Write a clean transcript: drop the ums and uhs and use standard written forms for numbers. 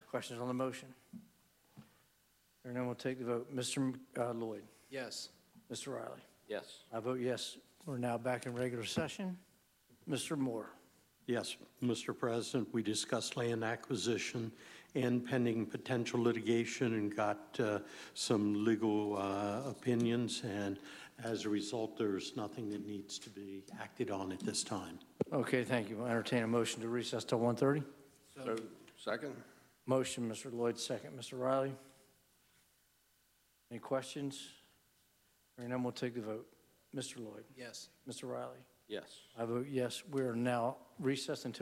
Questions on the motion? Hearing none, we'll take the vote. Mr. Lloyd? Yes. Mr. Riley? Yes. I vote yes. We're now back in regular session. Mr. Moore? Yes, Mr. President, we discussed land acquisition and pending potential litigation and got some legal opinions, and as a result, there's nothing that needs to be acted on at this time. Okay, thank you. I'll entertain a motion to recess till 1:30. So, second? Motion, Mr. Lloyd, second. Mr. Riley? Any questions? Hearing none, we'll take the vote. Mr. Lloyd? Yes. Mr. Riley? Yes. I vote yes. We are now recessed until